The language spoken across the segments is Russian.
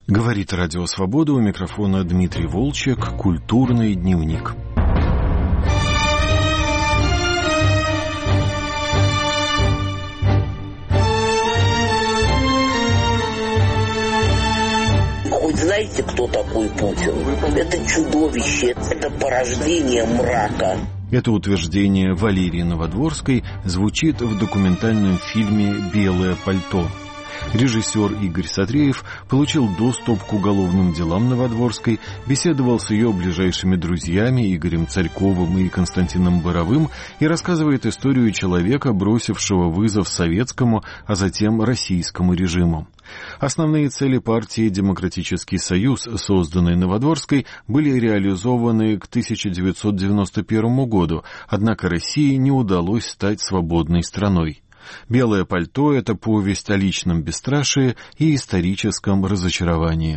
Говорит Радио Свобода, у микрофона Дмитрий Волчек, «Культурный дневник». Хоть знаете, кто такой Путин? Это чудовище, это порождение мрака. Это утверждение Валерии Новодворской звучит в документальном фильме «Белое пальто». Режиссер Игорь Сатреев получил доступ к уголовным делам Новодворской, беседовал с ее ближайшими друзьями Игорем Царьковым и Константином Боровым и рассказывает историю человека, бросившего вызов советскому, а затем российскому режиму. Основные цели партии «Демократический союз», созданной Новодворской, были реализованы к 1991 году, однако России не удалось стать свободной страной. «Белое пальто» — это повесть о личном бесстрашии и историческом разочаровании.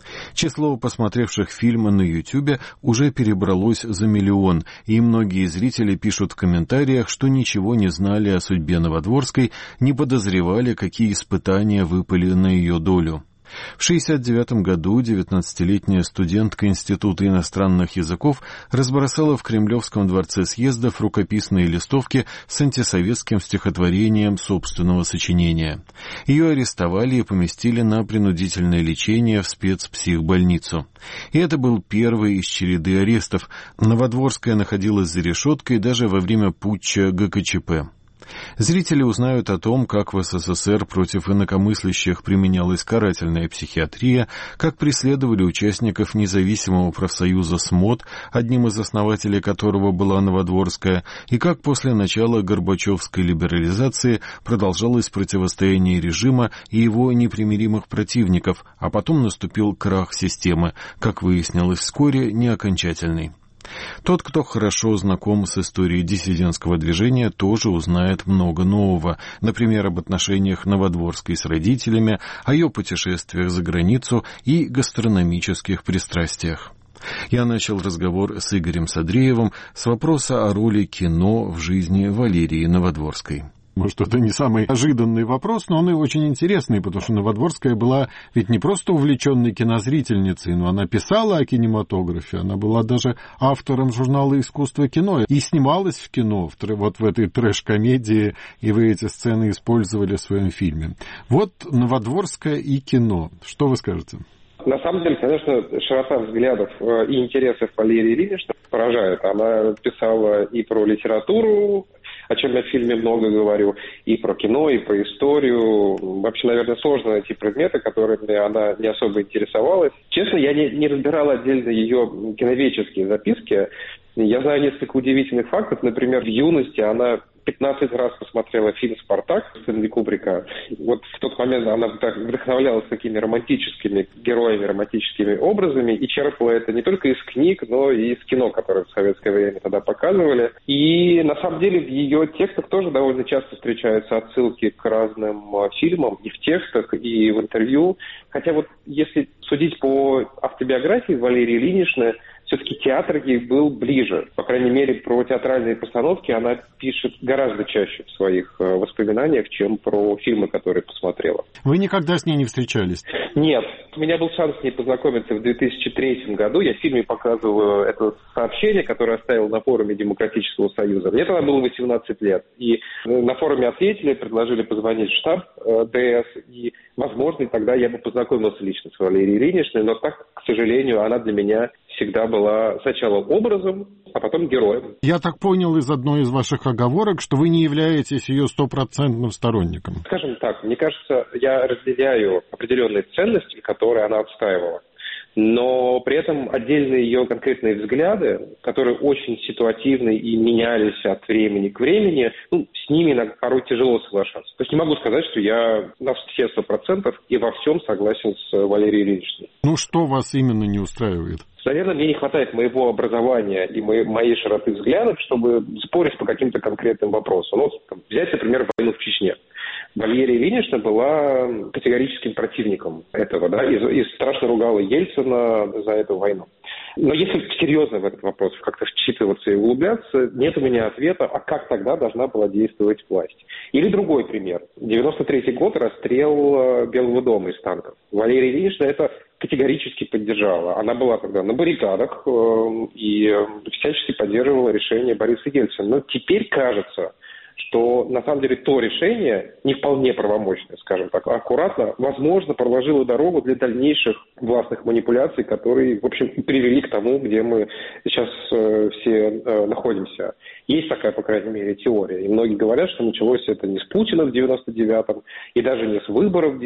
Число посмотревших фильм на Ютубе уже перебралось за 1 миллион, и многие зрители пишут в комментариях, что ничего не знали о судьбе Новодворской, не подозревали, какие испытания выпали на ее долю. В 1969 году 19-летняя студентка Института иностранных языков разбросала в Кремлевском дворце съездов рукописные листовки с антисоветским стихотворением собственного сочинения. Ее арестовали и поместили на принудительное лечение в спецпсихбольницу. И это был первый из череды арестов. Новодворская находилась за решеткой даже во время путча ГКЧП. Зрители узнают о том, как в СССР против инакомыслящих применялась карательная психиатрия, как преследовали участников независимого профсоюза СМОТ, одним из основателей которого была Новодворская, и как после начала горбачевской либерализации продолжалось противостояние режима и его непримиримых противников, а потом наступил крах системы, как выяснилось вскоре, не окончательный. Тот, кто хорошо знаком с историей диссидентского движения, тоже узнает много нового, например, об отношениях Новодворской с родителями, о ее путешествиях за границу и гастрономических пристрастиях. Я начал разговор с Игорем Сатреевым с вопроса о роли кино в жизни Валерии Новодворской. Может, это не самый ожиданный вопрос, но он и очень интересный, потому что Новодворская была ведь не просто увлеченной кинозрительницей, но она писала о кинематографе, она была даже автором журнала «Искусство кино» и снималась в кино, вот в этой трэш-комедии, и вы эти сцены использовали в своем фильме. Вот Новодворская и кино. Что вы скажете? На самом деле, конечно, широта взглядов и интересов Валерии Ильиничны поражает. Она писала и про литературу, о чем я в фильме много говорю, и про кино, и про историю. Вообще, наверное, сложно найти предметы, которыми она не особо интересовалась. Честно, я не разбирал отдельно ее киноведческие записки. Я знаю несколько удивительных фактов. Например, в юности она 15 раз посмотрела фильм «Спартак» Стэнли Кубрика. Вот в тот момент она вдохновлялась такими романтическими героями, романтическими образами и черпала это не только из книг, но и из кино, которое в советское время тогда показывали. И на самом деле в ее текстах тоже довольно часто встречаются отсылки к разным фильмам и в текстах, и в интервью. Хотя вот если судить по автобиографии Валерии Ильиничны, все-таки театр ей был ближе. По крайней мере, про театральные постановки она пишет гораздо чаще в своих воспоминаниях, чем про фильмы, которые посмотрела. Вы никогда с ней не встречались? Нет. У меня был шанс с ней познакомиться в 2003 году. Я в фильме показываю это сообщение, которое оставил на форуме Демократического союза. Мне тогда было 18 лет. И на форуме ответили, предложили позвонить в штаб ДС. И, возможно, тогда я бы познакомился лично с Валерией Ильиничной. Но так, к сожалению, она для меня всегда была сначала образом, а потом героем. Я так понял из одной из ваших оговорок, что вы не являетесь ее стопроцентным сторонником. Скажем так, мне кажется, я разделяю определенные ценности, которые она отстаивала. Но при этом отдельные ее конкретные взгляды, которые очень ситуативны и менялись от времени к времени, с ними порой тяжело соглашаться. То есть не могу сказать, что я на все 100% и во всем согласен с Валерией Ильиничной. Что вас именно не устраивает? Наверное, мне не хватает моего образования и моей широты взглядов, чтобы спорить по каким-то конкретным вопросам. Взять, например, войну в Чечне. Валерия Ильинична была категорическим противником этого, и страшно ругала Ельцина за эту войну. Но если серьезно в этот вопрос как-то вчитываться и углубляться, нет у меня ответа, а как тогда должна была действовать власть. Или другой пример. 93-й год, расстрел Белого дома из танков. Валерия Ильинична это категорически поддержала. Она была тогда на баррикадах и всячески поддерживала решение Бориса Ельцина. Но теперь кажется, что на самом деле то решение не вполне правомочное, скажем так, аккуратно, возможно, проложило дорогу для дальнейших властных манипуляций, которые, в общем, привели к тому, где мы сейчас все находимся. Есть такая, по крайней мере, теория. И многие говорят, что началось это не с Путина в 99-м, и даже не с выборов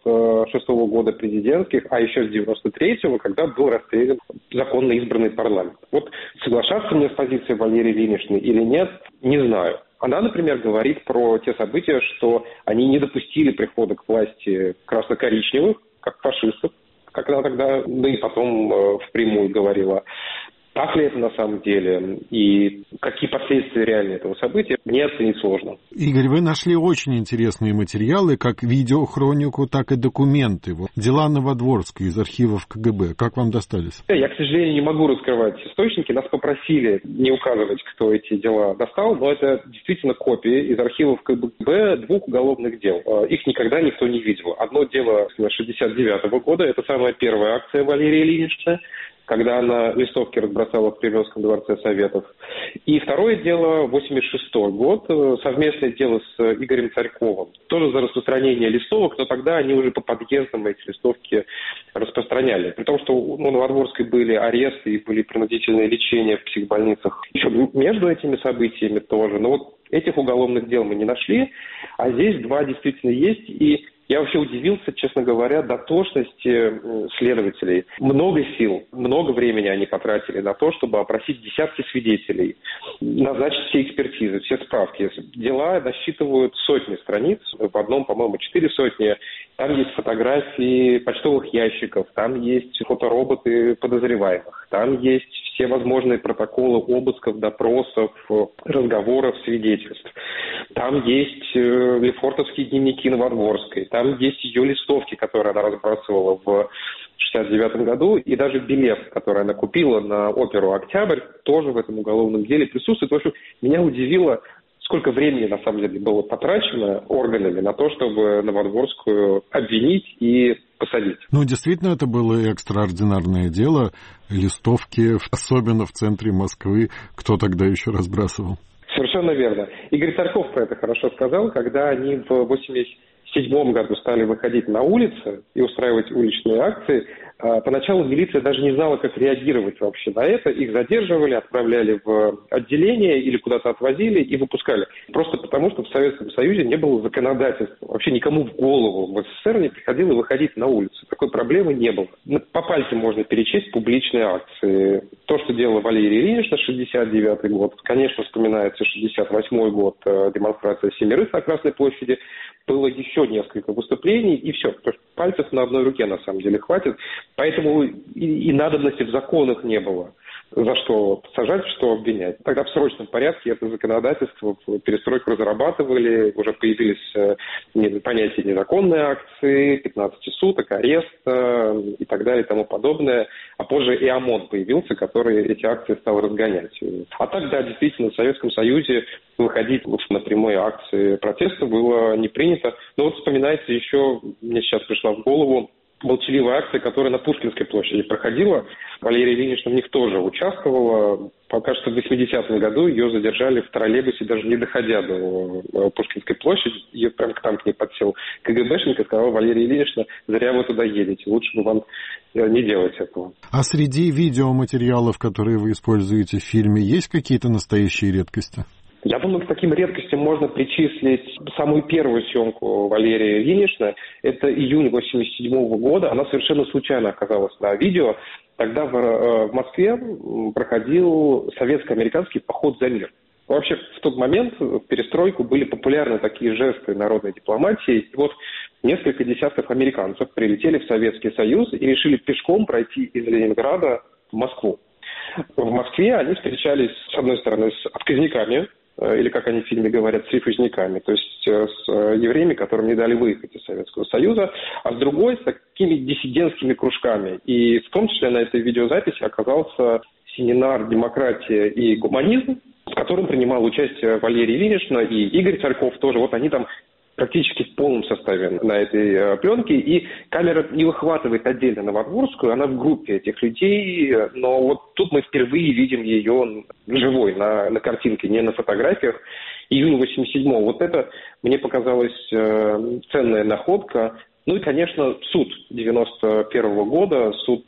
96-го года президентских, а еще с 93-го, когда был расстрелян законно избранный парламент. Вот соглашаться мне с позицией Валерии Ильиничны или нет, не знаю. Она, например, говорит про те события, что они не допустили прихода к власти красно-коричневых, как фашистов, как она тогда, да и потом впрямую говорила. Так ли это на самом деле и какие последствия реальные этого события, мне оценить сложно. Игорь, вы нашли очень интересные материалы, как видеохронику, так и документы. Дела Новодворской из архивов КГБ. Как вам достались? Я, к сожалению, не могу раскрывать источники. Нас попросили не указывать, кто эти дела достал, но это действительно копии из архивов КГБ 2 уголовных дел. Их никогда никто не видел. Одно дело с 1969 года, это самая первая акция Валерии Ильиничны, когда она листовки разбросала в Кремлевском дворце Советов. И второе дело, 86-й год, совместное дело с Игорем Царьковым. Тоже за распространение листовок, но тогда они уже по подъездам эти листовки распространяли. При том, что у Новодворской были аресты и были принудительные лечения в психбольницах. Еще между этими событиями тоже. Но вот этих уголовных дел мы не нашли, а здесь 2 действительно есть. И я вообще удивился, честно говоря, дотошности следователей. Много сил, много времени они потратили на то, чтобы опросить десятки свидетелей, назначить все экспертизы, все справки. Дела насчитывают сотни страниц, в одном, по-моему, 4 сотни. Там есть фотографии почтовых ящиков, там есть фотороботы подозреваемых, там есть все возможные протоколы обысков, допросов, разговоров, свидетельств. Там есть лефортовские дневники Новодворской, там есть ее листовки, которые она разбрасывала в 1969 году, и даже билет, который она купила на оперу «Октябрь», тоже в этом уголовном деле присутствует. В общем, меня удивило, сколько времени, на самом деле, было потрачено органами на то, чтобы Новодворскую обвинить и посадить. Ну, действительно, это было экстраординарное дело. Листовки, особенно в центре Москвы, кто тогда еще разбрасывал? Совершенно верно. Игорь Царьков про это хорошо сказал, когда они в 1987 году стали выходить на улицы и устраивать уличные акции. Поначалу милиция даже не знала, как реагировать вообще на это. Их задерживали, отправляли в отделение или куда-то отвозили и выпускали. Просто потому, что в Советском Союзе не было законодательства. Вообще никому в голову в СССР не приходило выходить на улицу. Такой проблемы не было. По пальцам можно перечесть публичные акции. То, что делала Валерия Ильинична, 69-й год. Конечно, вспоминается 68-й год, демонстрация семерых на Красной площади. Было еще несколько выступлений, и все. Пальцев на одной руке, на самом деле, хватит. Поэтому и надобности в законах не было. За что сажать, что обвинять. Тогда в срочном порядке это законодательство, перестройку разрабатывали, уже появились понятия незаконной акции, 15 суток, арест и так далее и тому подобное. А позже и ОМОН появился, который эти акции стал разгонять. А так, да, действительно, в Советском Союзе выходить на прямые акции протеста было не принято. Но вот вспоминается еще, мне сейчас пришла в голову, молчаливая акция, которая на Пушкинской площади проходила. Валерия Ильинична в них тоже участвовала. Пока что в 80-м году ее задержали в троллейбусе, даже не доходя до Пушкинской площади. Ее прям там к ней подсел КГБшник и сказал: Валерия Ильинична, зря вы туда едете, лучше бы вам не делать этого. А среди видеоматериалов, которые вы используете в фильме, есть какие-то настоящие редкости? Я думаю, к таким редкостям можно причислить самую первую съемку Валерии Ильиничны. Это июнь 1987 года. Она совершенно случайно оказалась на видео. Тогда в Москве проходил советско-американский поход за мир. Вообще в тот момент, в перестройку, были популярны такие жесты народной дипломатии. И вот несколько десятков американцев прилетели в Советский Союз и решили пешком пройти из Ленинграда в Москву. В Москве они встречались, с одной стороны, с отказниками, или, как они в фильме говорят, с рефузниками, то есть с евреями, которым не дали выехать из Советского Союза, а с другой, с такими диссидентскими кружками. И в том числе на этой видеозаписи оказался семинар «Демократия и гуманизм», в котором принимал участие Валерия Ильинична и Игорь Царьков тоже. Вот они там практически в полном составе на этой пленке, и камера не выхватывает отдельно Новодворскую, она в группе этих людей, но вот тут мы впервые видим ее живой, на картинке, не на фотографиях. Июнь 87-го. Вот это мне показалась ценная находка. Ну и, конечно, суд 91-го года, суд,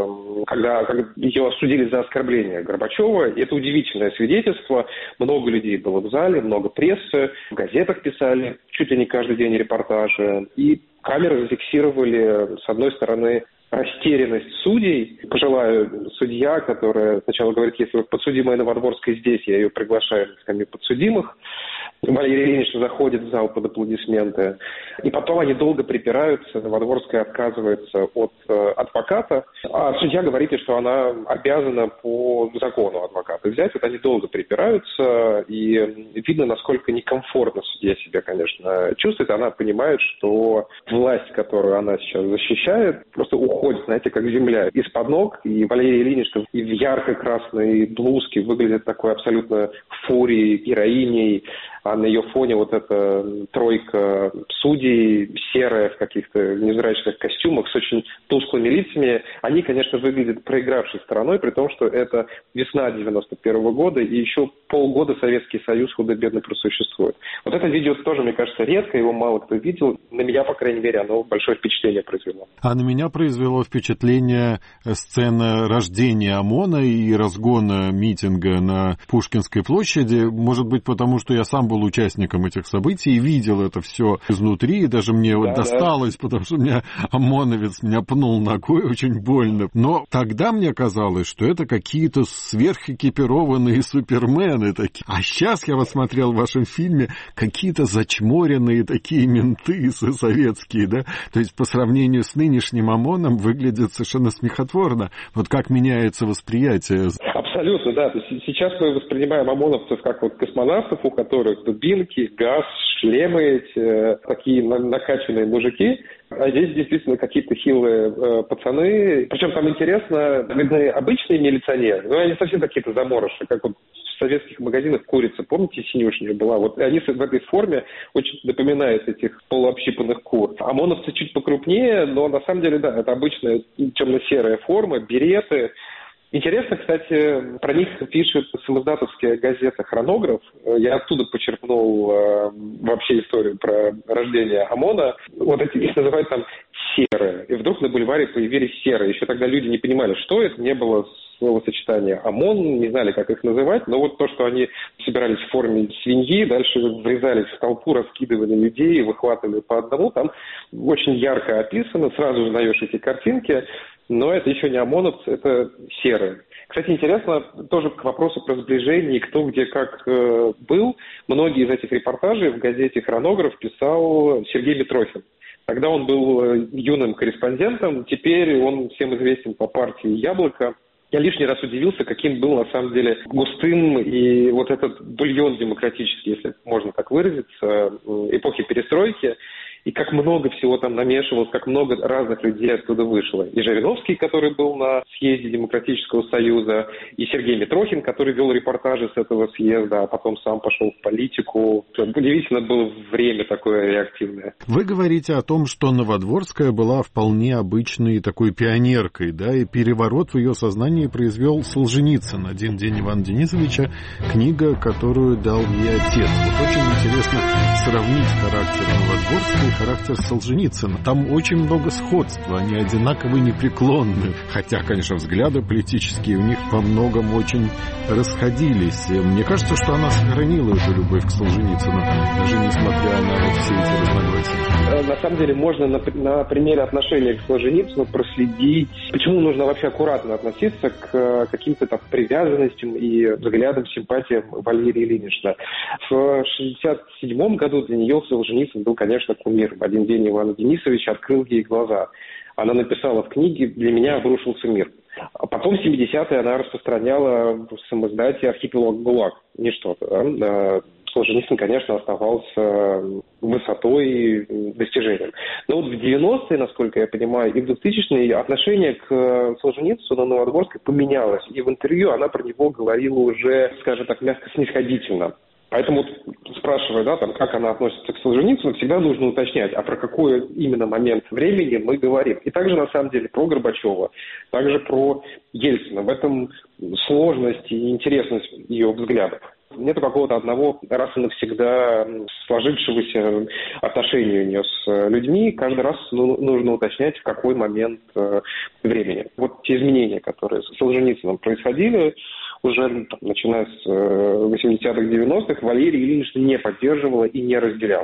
когда ее осудили за оскорбление Горбачева. Это удивительное свидетельство. Много людей было в зале, много прессы, в газетах писали чуть ли не каждый день репортажи. И камеры зафиксировали, с одной стороны, растерянность судей. Пожилая судья, которая сначала говорит, если подсудимая Новодворская здесь, я ее приглашаю на скамью подсудимых. Валерий Ильич заходит в зал под аплодисменты. И потом они долго припираются. Новодворская отказывается от адвоката. А судья говорит, что она обязана по закону адвоката взять. Вот они долго припираются. И видно, насколько некомфортно судья себя, конечно, чувствует. Она понимает, что власть, которую она сейчас защищает, просто уходит, знаете, как земля из-под ног. И Валерия Ильинична и в ярко-красной блузке выглядит такой абсолютно фурией, героиней. А на ее фоне вот эта тройка судей, серая в каких-то невзрачных костюмах с очень тусклыми лицами, они, конечно, выглядят проигравшей стороной, при том, что это весна 91-го года, и еще полгода Советский Союз худо-бедно просуществует. Вот это видео тоже, мне кажется, редко, его мало кто видел. На меня, по крайней мере, оно большое впечатление произвело. А на меня произвело впечатление сцена рождения ОМОНа и разгона митинга на Пушкинской площади. Может быть, потому что я сам был участником этих событий и видел это все изнутри, и даже мне досталось, потому что меня ОМОНовец меня пнул ногой очень больно. Но тогда мне казалось, что это какие-то сверхэкипированные супермены такие. А сейчас я вот смотрел в вашем фильме какие-то зачморенные такие менты советские, да? То есть по сравнению с нынешним ОМОНом выглядит совершенно смехотворно. Вот как меняется восприятие. Абсолютно, да. То есть сейчас мы воспринимаем ОМОНовцев как вот космонавтов, у которых дубинки, газ, шлемы эти, такие накачанные мужики. А здесь действительно какие-то хилые пацаны. Причем там интересно, видны обычные милиционеры, но они совсем какие-то заморыши, как вот в советских магазинах курица, помните, синюшняя была? Вот они в этой форме очень напоминают этих полуобщипанных кур. ОМОНовцы чуть покрупнее, но на самом деле, да, это обычная темно-серая форма, береты. Интересно, кстати, про них пишет самоиздатовская газета «Хронограф». Я оттуда почерпнул вообще историю про рождение ОМОНа. Вот эти их называют там «серые». И вдруг на бульваре появились серые. Еще тогда люди не понимали, что это, не было словосочетания ОМОН, не знали, как их называть. Но вот то, что они собирались в форме свиньи, дальше врезались в толпу, раскидывали людей, выхватывали по одному, там очень ярко описано, сразу узнаешь эти картинки. Но это еще не ОМОНовцы, это серые. Кстати, интересно тоже к вопросу про сближение, кто где как был. Многие из этих репортажей в газете «Хронограф» писал Сергей Митрохин. Тогда он был юным корреспондентом, теперь он всем известен по партии «Яблоко». Я лишний раз удивился, каким был на самом деле густым и вот этот бульон демократический, если можно так выразиться, эпохи перестройки. И как много всего там намешивалось, как много разных людей оттуда вышло. И Жириновский, который был на съезде Демократического Союза, и Сергей Митрохин, который вел репортажи с этого съезда, а потом сам пошел в политику. Удивительно было время такое реактивное. Вы говорите о том, что Новодворская была вполне обычной такой пионеркой, да, и переворот в ее сознании произвел Солженицын, «Один день Ивана Денисовича», книга, которую дал ей отец. Вот очень интересно сравнить характер Новодворской и характер Солженицына. Там очень много сходства, они одинаково непреклонны. Хотя, конечно, взгляды политические у них во многом очень расходились. Мне кажется, что она сохранила эту любовь к Солженицыну, даже несмотря на вот все эти разногласия. На самом деле можно на примере отношения к Солженицыну проследить, почему нужно вообще аккуратно относиться к каким-то там привязанностям и взглядам, симпатиям Валерии Ильиничны. В 1967 году для нее Солженицын был, конечно, кумир. В один день Ивана Денисовича открыл ей глаза. Она написала в книге «Для меня обрушился мир». А потом в 70-е она распространяла в самоиздате «Архипелаг ГУЛАГ». Не что-то. Да? Солженицын, конечно, оставался высотой и достижением. Но вот в 90-е, насколько я понимаю, и в 2000-е отношение к Солженицыну на Новодворской поменялось. И в интервью она про него говорила уже, скажем так, мягко снисходительно. Поэтому, спрашивая, да, там, как она относится к Солженицыну, всегда нужно уточнять, а про какой именно момент времени мы говорим. И также, на самом деле, про Горбачева, также про Ельцина. В этом сложность и интересность ее взглядов. Нет какого-то одного раз и навсегда сложившегося отношения у нее с людьми. Каждый раз нужно уточнять, в какой момент времени. Вот те изменения, которые с Солженицыным происходили, уже начиная с 80-х, 90-х, Валерия Ильинична не поддерживала и не разделяла.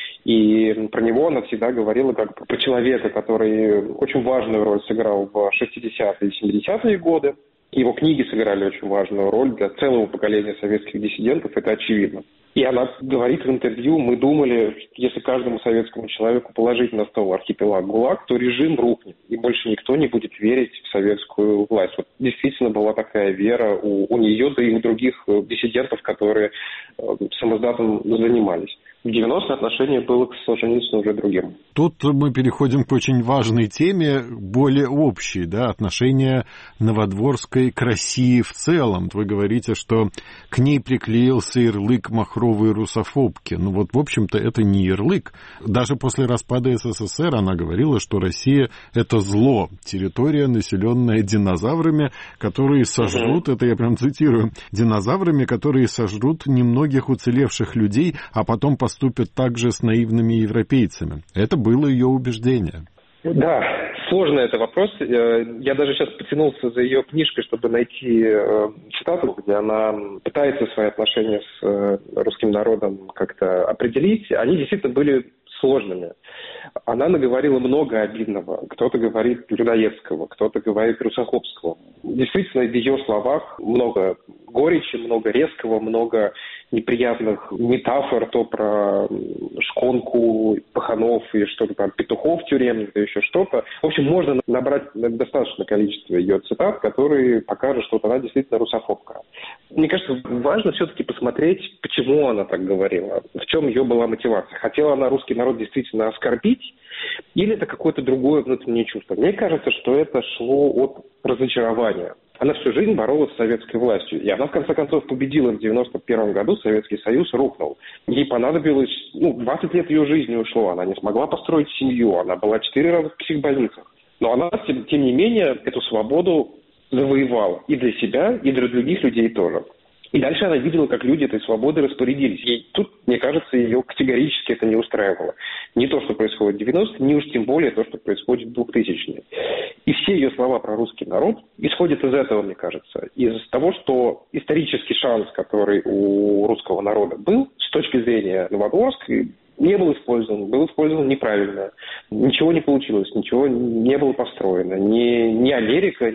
И про него она всегда говорила как про человека, который очень важную роль сыграл в 60-е и 70-е годы. Его книги сыграли очень важную роль для целого поколения советских диссидентов, это очевидно. И она говорит в интервью: мы думали, если каждому советскому человеку положить на стол архипелаг ГУЛАГ, то режим рухнет, и больше никто не будет верить в советскую власть. Вот действительно была такая вера у нее, да и у других диссидентов, которые самоздатом занимались. В 90-е отношение было к Солженицыну уже другим. Тут мы переходим к очень важной теме, более общей, да, отношение Новодворской к России в целом. Вы говорите, что к ней приклеился ярлык махровой русофобки. Ну вот, в общем-то, это не ярлык. Даже после распада СССР она говорила, что Россия — это зло, территория, населенная динозаврами, которые сожрут, это я прям цитирую, динозаврами, которые сожрут немногих уцелевших людей, а потом поступят так же с наивными европейцами. Это было ее убеждение. Да, сложный это вопрос. Я даже сейчас потянулся за ее книжкой, чтобы найти цитату, где она пытается свои отношения с русским народом как-то определить. Они действительно были сложными. Она наговорила много обидного. Кто-то говорит людоедского, кто-то говорит русофобского. Действительно, в ее словах много горечи, много резкого, много неприятных метафор, то про шконку паханов и что-то там, петухов тюремных, и еще что-то. В общем, можно набрать достаточное количество ее цитат, которые покажут, что она действительно русофобка. Мне кажется, важно все-таки посмотреть, почему она так говорила, в чем ее была мотивация. Хотела она русский народ действительно оскорбить, или это какое-то другое внутреннее чувство? Мне кажется, что это шло от разочарования. Она всю жизнь боролась с советской властью, и она, в конце концов, победила в 91 году, Советский Союз рухнул. Ей понадобилось, 20 лет ее жизни ушло, она не смогла построить семью, она была 4 раза в психбольницах. Но она, тем не менее, эту свободу завоевала и для себя, и для других людей тоже. И дальше она видела, как люди этой свободой распорядились. И тут, мне кажется, ее категорически это не устраивало. Не то, что происходит в 90-е, не уж тем более то, что происходит в 2000-е. И все ее слова про русский народ исходят из этого, мне кажется. Из того, что исторический шанс, который у русского народа был, с точки зрения Новодворской, не был использован неправильно. Ничего не получилось, ничего не было построено. Ни Америка,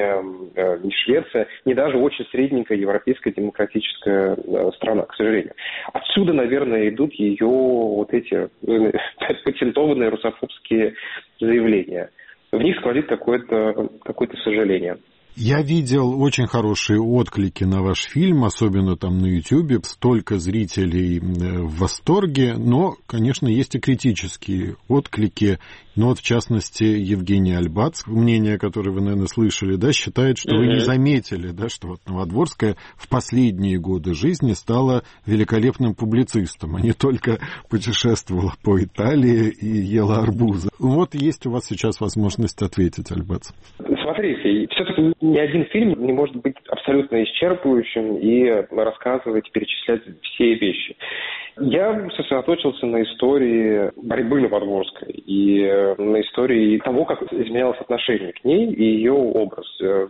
ни Швеция, ни даже очень средненькая европейская демократическая страна, к сожалению. Отсюда, наверное, идут ее вот эти патентованные русофобские заявления. В них сквозит какое-то сожаление. Я видел очень хорошие отклики на ваш фильм, особенно там на YouTube. Столько зрителей в восторге, но, конечно, есть и критические отклики. Но вот, в частности, Евгений Альбац, мнение, которое вы, наверное, слышали, да, считает, что вы не заметили, да, что вот Новодворская в последние годы жизни стала великолепным публицистом, а не только путешествовала по Италии и ела арбузы. Вот есть у вас сейчас возможность ответить, Альбац. Смотрите, все-таки ни один фильм не может быть абсолютно исчерпывающим и рассказывать, перечислять все вещи. Я сосредоточился на истории борьбы Новодворской и на истории того, как изменялось отношение к ней и ее образ.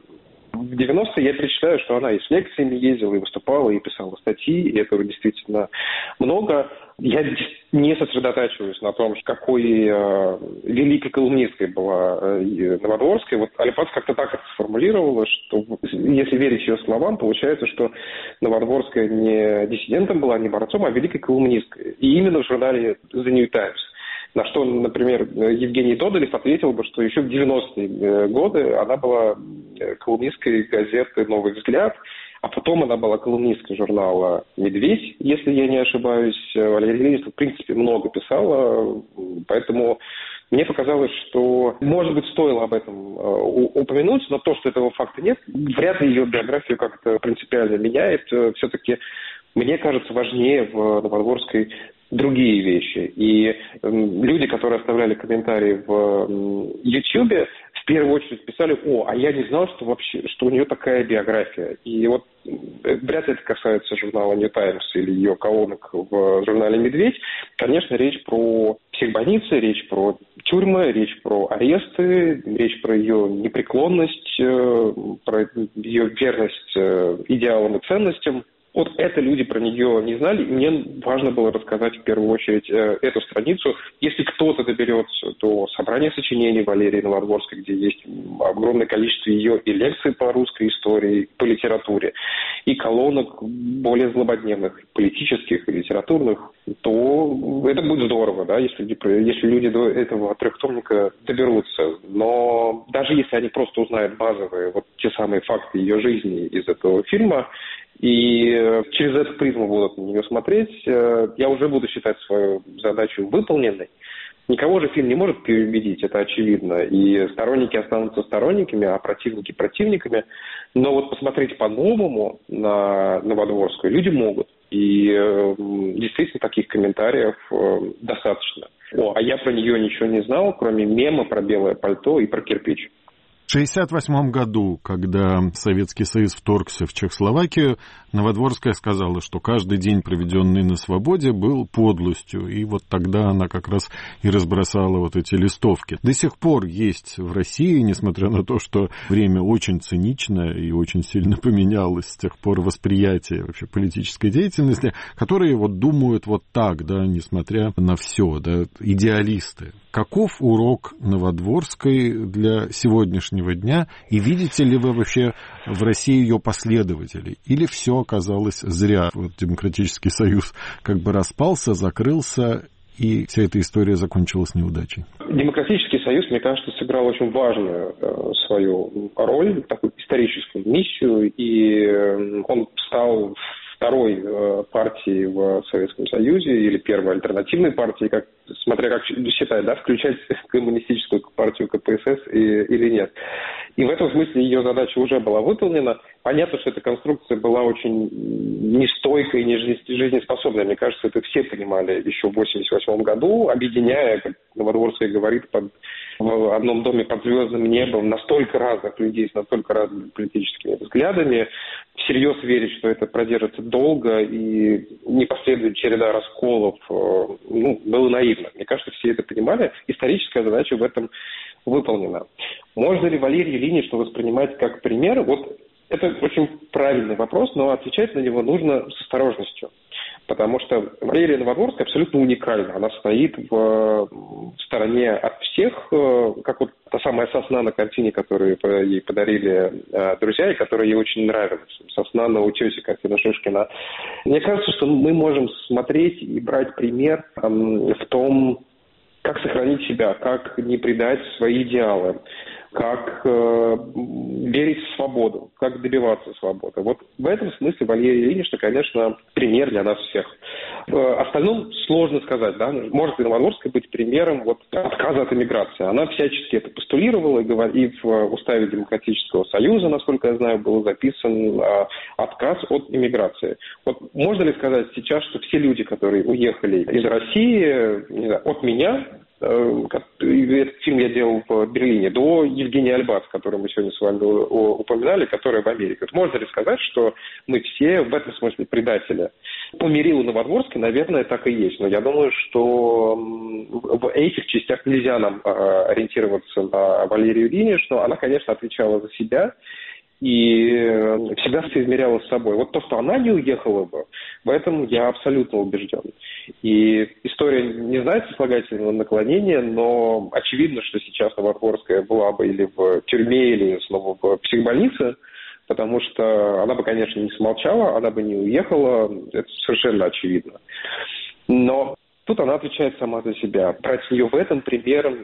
В 90-е я перечисляю, что она и с лекциями ездила, и выступала, и писала статьи, и этого действительно много. Я не сосредотачиваюсь на том, какой великой колумнисткой была Новодворская. Вот Альбац как-то так это сформулировала, что если верить ее словам, получается, что Новодворская не диссидентом была, не борцом, а великой колумнисткой. И именно в журнале The New Times. На что, например, Евгений Тодолев ответил бы, что еще в 90-е годы она была колумнисткой газеты «Новый взгляд», а потом она была колумнисткой журнала «Медведь», если я не ошибаюсь. Валерия Ильинична, в принципе, много писала, поэтому мне показалось, что, может быть, стоило об этом упомянуть, но то, что этого факта нет, вряд ли ее биографию как-то принципиально меняет. Все-таки Мне кажется, важнее в Новодворской другие вещи. И люди, которые оставляли комментарии в Ютьюбе, в первую очередь писали: а я не знал, что у нее такая биография. И вот вряд ли это касается журнала New Times или ее колонок в журнале «Медведь». Конечно, речь про психбольницы, речь про тюрьмы, речь про аресты, речь про ее непреклонность, про ее верность идеалам и ценностям. Вот это люди про нее не знали, и мне важно было рассказать в первую очередь эту страницу. Если кто-то доберется до собрания сочинений Валерии Новодворской, где есть огромное количество ее и лекций по русской истории, по литературе, и колонок более злободневных, политических и литературных, то это будет здорово, да, если люди до этого трехтомника доберутся. Но даже если они просто узнают базовые, вот те самые факты ее жизни из этого фильма, и через эту призму будут на нее смотреть, я уже буду считать свою задачу выполненной. Никого же фильм не может переубедить, это очевидно. И сторонники останутся сторонниками, а противники противниками. Но вот посмотреть по-новому на Новодворскую люди могут. И действительно таких комментариев достаточно. А я про нее ничего не знал, кроме мема про белое пальто и про кирпич. В 1968 году, когда Советский Союз вторгся в Чехословакию, Новодворская сказала, что каждый день, проведенный на свободе, был подлостью. И вот тогда она как раз и разбросала вот эти листовки. До сих пор есть в России, несмотря на то, что время очень циничное и очень сильно поменялось с тех пор восприятие вообще политической деятельности, которые вот думают вот так, да, несмотря на все, да, идеалисты. Каков урок Новодворской для сегодняшнего дня? И видите ли вы вообще в России ее последователей? Или все оказалось зря? Вот Демократический Союз как бы распался, закрылся, и вся эта история закончилась неудачей. Демократический Союз, мне кажется, сыграл очень важную свою роль, такую историческую миссию, и он стал второй партией в Советском Союзе или первой альтернативной партией, смотря как считать, да, включать коммунистическую партию КПСС или нет. И в этом смысле ее задача уже была выполнена. Понятно, что эта конструкция была очень нестойкой и не жизнеспособной. Мне кажется, это все понимали еще в 1988 году, объединяя, как Новодворская говорит, в одном доме под звездным небом настолько разных людей с настолько разными политическими взглядами, всерьез верить, что это продержится долго и не последует череда расколов, было наивно. Мне кажется, все это понимали. Историческая задача в этом выполнена. Можно ли Валерию Ильиничну воспринимать как пример? Вот это очень правильный вопрос, но отвечать на него нужно с осторожностью. Потому что Валерия Новодворская абсолютно уникальна. Она стоит в стороне от всех, как вот та самая сосна на картине, которую ей подарили друзья, и которая ей очень нравилась. Сосна на утесе, картина Шишкина. Мне кажется, что мы можем смотреть и брать пример в том, как сохранить себя, как не предать свои идеалы, как верить в свободу, как добиваться свободы. Вот в этом смысле Валерия Ильинична, конечно, пример для нас всех. В остальном сложно сказать, да, может ли Новодворская быть примером отказа от эмиграции. Она всячески это постулировала, и в уставе Демократического Союза, насколько я знаю, был записан отказ от эмиграции. Вот можно ли сказать сейчас, что все люди, которые уехали из России, не знаю, от меня, этот фильм я делал в Берлине, до Евгения Альбац, которую мы сегодня с вами упоминали, которая в Америке. Можно ли сказать, что мы все в этом смысле предатели? По мерилу Новодворской, наверное, так и есть. Но я думаю, что в этих частях нельзя нам ориентироваться на Валерию Ильиничну. Она, конечно, отвечала за себя и всегда соизмеряла с собой. Вот то, что она не уехала бы, в этом я абсолютно убежден. И история не знает сослагательного наклонения, но очевидно, что сейчас Новодворская была бы или в тюрьме, или снова в психбольнице, потому что она бы, конечно, не смолчала, она бы не уехала, это совершенно очевидно. Но тут она отвечает сама за себя. Брать ее в этом примером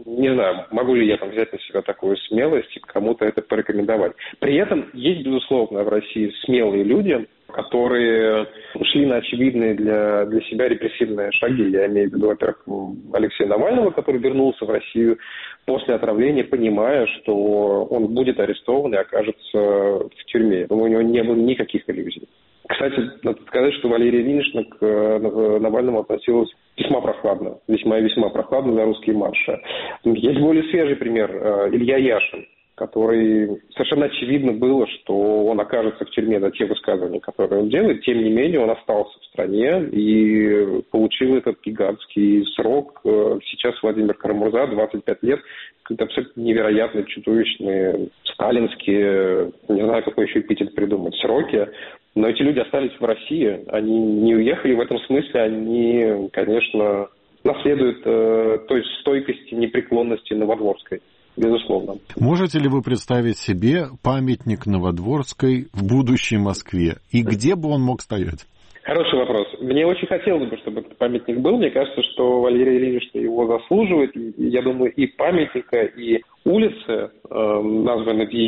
не знаю, могу ли я там взять на себя такую смелость и кому-то это порекомендовать. При этом есть, безусловно, в России смелые люди, которые шли на очевидные для себя репрессивные шаги. Я имею в виду, во-первых, Алексея Навального, который вернулся в Россию после отравления, понимая, что он будет арестован и окажется в тюрьме. У него не было никаких иллюзий. Кстати, надо сказать, что Валерия Ильинична к Навальному относилась весьма прохладно, весьма и весьма прохладно за русские марши. Есть более свежий пример, Илья Яшин, который совершенно очевидно было, что он окажется в тюрьме за те высказывания, которые он делает. Тем не менее, он остался в стране и получил этот гигантский срок. Сейчас Владимир Карамурза, 25 лет, какие-то абсолютно невероятные, чудовищные, сталинские, не знаю, какой еще эпитет придумать, сроки. Но эти люди остались в России, они не уехали. В этом смысле они, конечно, наследуют той стойкости, непреклонности Новодворской. Безусловно. Можете ли вы представить себе памятник Новодворской в будущей Москве? И где бы он мог стоять? Хороший вопрос. Мне очень хотелось бы, чтобы этот памятник был. Мне кажется, что Валерия Ильинична его заслуживает. И, я думаю, и памятника, и улицы, названы в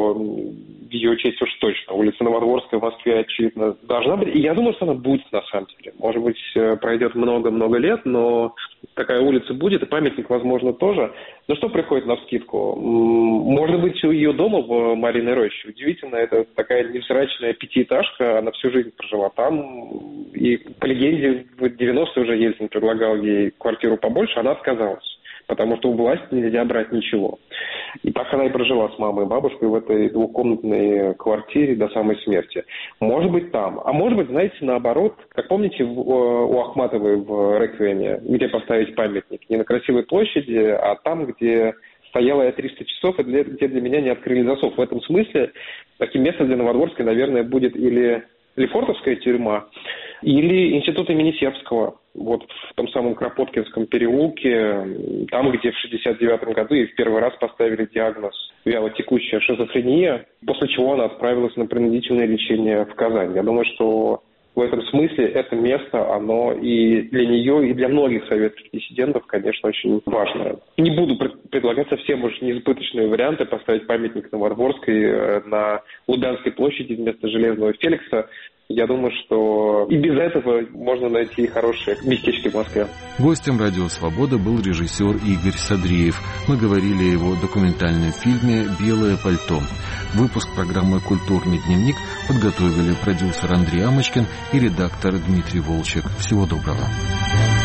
ее честь уж точно. Улица Новодворская в Москве, очевидно, должна быть. И я думаю, что она будет на самом деле. Может быть, пройдет много-много лет, но такая улица будет, и памятник, возможно, тоже. Но что приходит навскидку? Может быть, у ее дома в Мариной Роще. Удивительно, это такая невзрачная пятиэтажка, она всю жизнь прожила там. И по легенде, в 90-е уже Ельцин предлагал ей квартиру побольше, она отказалась. Потому что у власти нельзя брать ничего. И так она и прожила с мамой и бабушкой в этой двухкомнатной квартире до самой смерти. Может быть, там. А может быть, знаете, наоборот, как помните, у Ахматовой в «Реквиеме», где поставить памятник? Не на Красивой площади, а там, где стояла я 300 часов, и где для меня не открыли засов. В этом смысле таким местом для Новодворской, наверное, будет или Лефортовская тюрьма, или институт имени Сербского, вот в том самом Кропоткинском переулке, там, где в 1969 году ей в первый раз поставили диагноз вялотекущая шизофрения, после чего она отправилась на принудительное лечение в Казань. Я думаю, что в этом смысле это место, оно и для нее, и для многих советских диссидентов, конечно, очень важное. Не буду предлагать совсем уж неизбыточные варианты, поставить памятник Новодворской на Лубянской площади вместо Железного Феликса. Я думаю, что и без этого можно найти хорошие местечки в Москве. Гостем «Радио Свобода» был режиссер Игорь Садриев. Мы говорили о его документальном фильме «Белое пальто». Выпуск программы «Культурный дневник» подготовили продюсер Андрей Амочкин и редактор Дмитрий Волчек. Всего доброго.